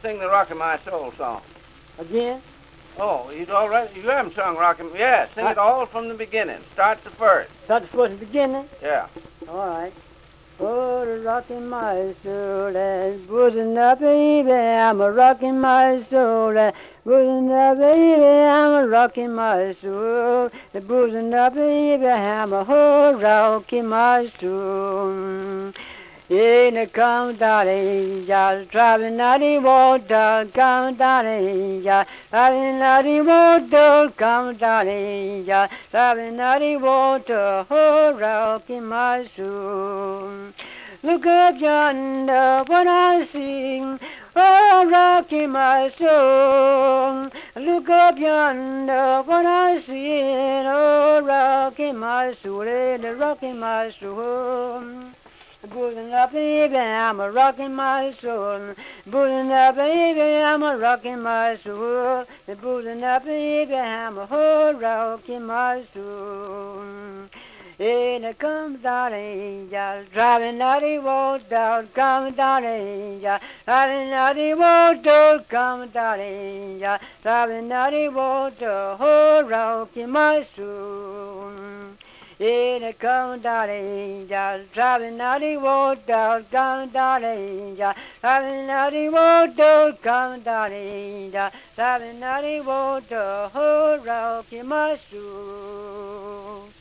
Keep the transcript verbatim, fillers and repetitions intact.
sing the Rockin' My Soul song. Again? Oh, you already you haven't sung Rockin'. Yeah, sing I, it all from the beginning. Start the first. Start the first beginning? Yeah. All right. Oh, the rockin' my soul, that's boozing up, baby. I'm a rockin' my soul, that's boozing up, baby. I'm a rockin' my soul, that's boozing up, baby. I'm a whole rockin' my soul. In the come darling, just driving out the water, come darling, just driving out the water, come darling, just driving out the water, oh, rocking my soul. Look up yonder, what I sing, oh, rocking my soul. Look up yonder, what I sing, oh, rocking my soul, and rocking my soul. Boozing up, baby, I'm a rockin' my soul. Boozing up, baby, I'm a rockin' my soul. Boozing up, baby, I'm a whole rockin' my soul. In it comes down angel, driving out the water, come down angel, driving out the water, come down angel, driving out the water, whole rockin' my soul. In a come down angel, driving out the water, come down angel, driving out the water, come down angel, driving out the water, oh, rocking my soul.